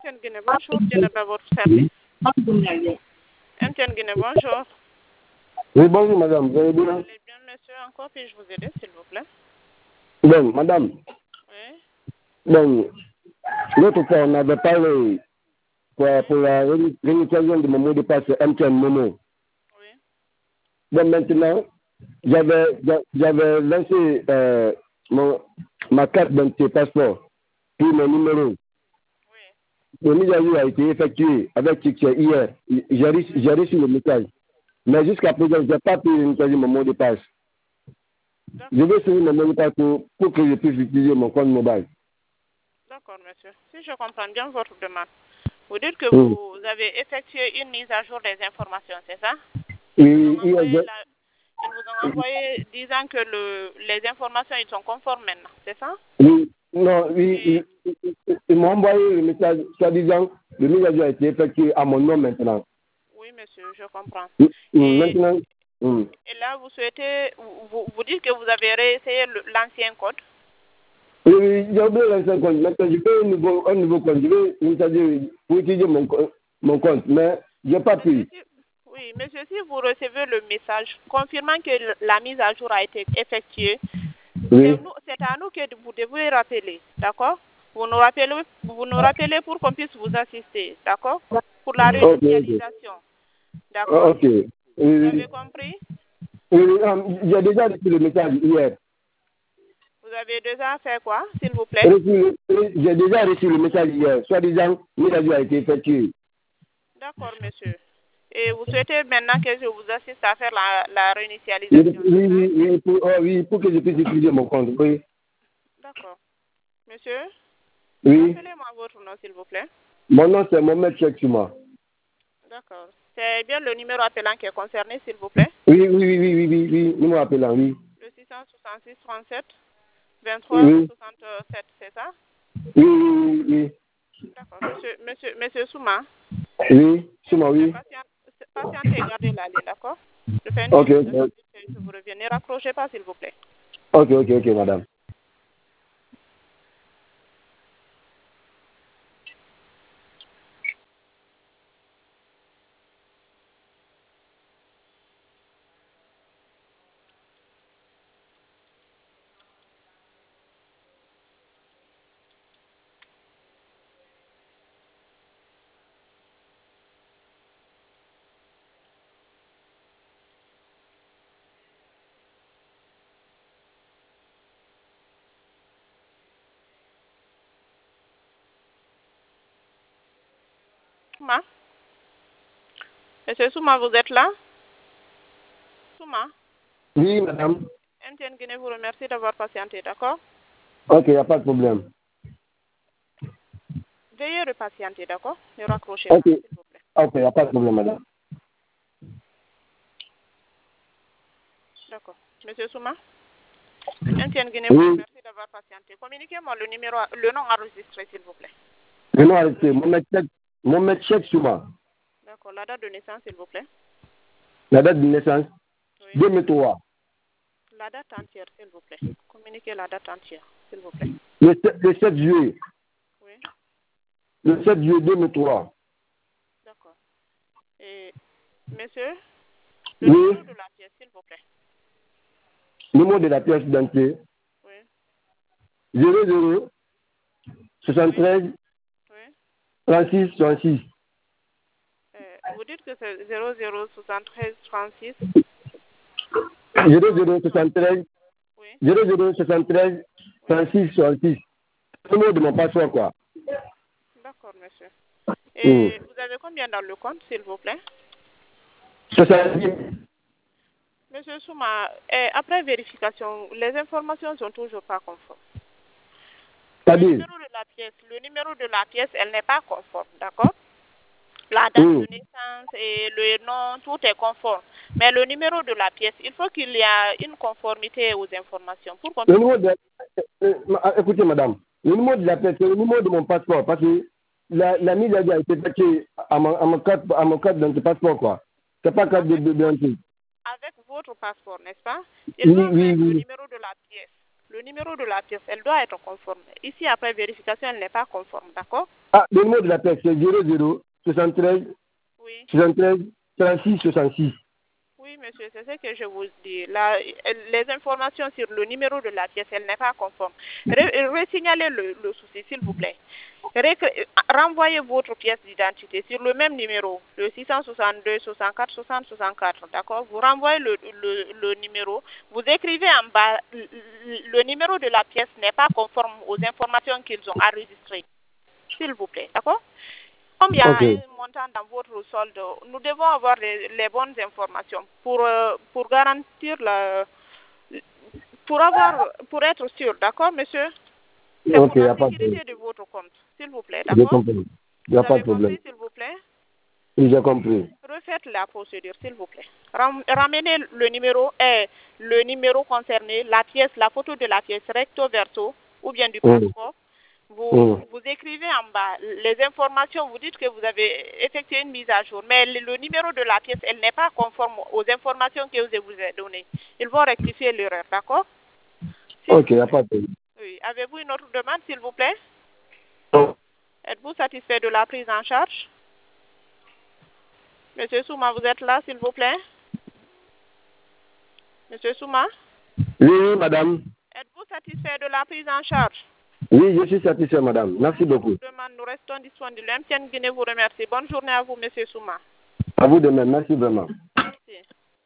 MTN Guinée, bonjour, Dieynaba à votre service. MTN Guinée, bonjour. Oui, bonjour madame, vous allez bien? Allez bien, monsieur, encore puis-je vous aider, s'il vous plaît? Bon, madame, Oui, bon, l'autre fois on avait parlé pour la réinitialisation de mon mot de passe MTN Momo. oui. Bon, maintenant, j'avais lancé ma carte d'identité passeport, puis mon numéro. Le mise à jour a été effectué avec succès hier. J'ai reçu le message. Mais jusqu'à présent, je n'ai pas pu réinitialiser mon mot de passe. Je vais essayer mon mot de passe pour que je puisse utiliser mon compte mobile. D'accord, monsieur. Si je comprends bien votre demande, vous dites que vous avez effectué une mise à jour des informations, c'est ça? Oui, Ils vous ont envoyé disant que les informations ils sont conformes maintenant, c'est ça? Oui, non, oui, ils m'ont envoyé le message, soi-disant, le mise à jour a été effectué à mon nom maintenant. Oui, monsieur, je comprends. Maintenant, et là, vous souhaitez, vous dites que vous avez réessayé l'ancien code? oui, j'ai oublié l'ancien compte. Maintenant, je fais un nouveau compte. Je vais pour utiliser mon compte, mais je n'ai pas pu. Oui, monsieur, si vous recevez le message confirmant que la mise à jour a été effectuée, c'est à nous que vous devez rappeler, d'accord? Vous nous rappelez pour qu'on puisse vous assister, d'accord? Pour la réinitialisation, d'accord? Ok. Vous avez compris? Oui, j'ai déjà reçu le message hier. Vous avez déjà fait quoi, s'il vous plaît? J'ai déjà reçu le message hier. Soi-disant, mise à jour a été effectuée. D'accord, monsieur. Et vous souhaitez maintenant que je vous assiste à faire la réinitialisation? Oui, pour que je puisse utiliser mon compte, oui. D'accord. Monsieur? Oui. Rappelez-moi votre nom, s'il vous plaît. Mon nom, c'est Mohamed Cheikh Souma. D'accord. C'est bien le numéro appelant qui est concerné, s'il vous plaît? Oui, numéro appelant, oui. Le 666 37 23 67, c'est ça? Oui. D'accord. Monsieur Souma? Oui, Souma, oui. Patientez et gardez la ligne, d'accord? Je fais une Ok. je vous reviens. Ne raccrochez pas, s'il vous plaît. Ok, madame. Souma? Monsieur Souma, vous êtes là? Souma? Oui, madame. MTN Guinée vous remercie d'avoir patienté, d'accord? Ok, il n'y a pas de problème. Veuillez repatienter, d'accord? Ne raccrochez pas, s'il vous plaît. Ok, il n'y a pas de problème, madame. D'accord. Monsieur Souma? MTN Guinée vous remercie d'avoir patienté. Communiquez-moi le nom enregistré, s'il vous plaît. Le nom enregistré, Mohamed Cheikh Souma. D'accord. La date de naissance, s'il vous plaît. La date de naissance? Oui. 2003. La date entière, s'il vous plaît. Communiquez la date entière, s'il vous plaît. Le 7 juillet. Oui. Le 7 juillet 2003. D'accord. Et, monsieur, le numéro de la pièce, s'il vous plaît. Numéro de la pièce d'identité? Oui. 00 73 36 66. Vous dites que c'est 00 73 36 0073 Oui. 0073 36 66. Le numéro de mon passeport, quoi. D'accord, monsieur. Et vous avez combien dans le compte, s'il vous plaît? 70. Monsieur Souma, après vérification, les informations sont toujours pas conformes. Le numéro de la pièce, elle n'est pas conforme, d'accord? La date de naissance et le nom, tout est conforme. Mais le numéro de la pièce, il faut qu'il y ait une conformité aux informations. Pour qu'on écoutez, madame, le numéro de la pièce, c'est le numéro de mon passeport, parce que la mise à jour a été faite à mon carte dans le passeport, quoi. C'est pas carte d'identité. Avec votre passeport, n'est-ce pas? Il faut mettre le numéro de la pièce. Le numéro de la pièce, elle doit être conforme. Ici, après vérification, elle n'est pas conforme, d'accord? Ah, le numéro de la pièce, c'est 00 73 Oui. 73 36 66. Oui, monsieur, c'est ce que je vous dis. Les informations sur le numéro de la pièce, elle n'est pas conforme. Resignalez le souci, s'il vous plaît. Renvoyez votre pièce d'identité sur le même numéro, le 662 64 60 64, d'accord? Vous renvoyez le numéro, vous écrivez en bas, le numéro de la pièce n'est pas conforme aux informations qu'ils ont enregistrées, s'il vous plaît, d'accord? Comme il y a un montant dans votre solde, nous devons avoir les bonnes informations pour garantir pour être sûr, d'accord, monsieur? C'est pour la sécurité de votre compte, s'il vous plaît, d'accord? J'ai compris. Il n'y a pas de problème. S'il vous plaît? Oui, j'ai compris. Refaites la procédure, s'il vous plaît. Ramenez le numéro concerné, la pièce, la photo de la pièce recto verso ou bien du passeport. Vous écrivez en bas les informations, vous dites que vous avez effectué une mise à jour, mais le numéro de la pièce, elle n'est pas conforme aux informations que je vous ai données. Ils vont rectifier l'erreur, d'accord? Ok, il n'y a pas de problème. Oui. Avez-vous une autre demande, s'il vous plaît? Non. Êtes-vous satisfait de la prise en charge? Monsieur Souma, vous êtes là, s'il vous plaît? Monsieur Souma? Oui, madame. Êtes-vous satisfait de la prise en charge? Oui, je suis satisfait, madame. Merci beaucoup. Nous restons disponibles. MTN Guinée vous remercie. Bonne journée à vous, monsieur Souma. À vous de même. Merci vraiment.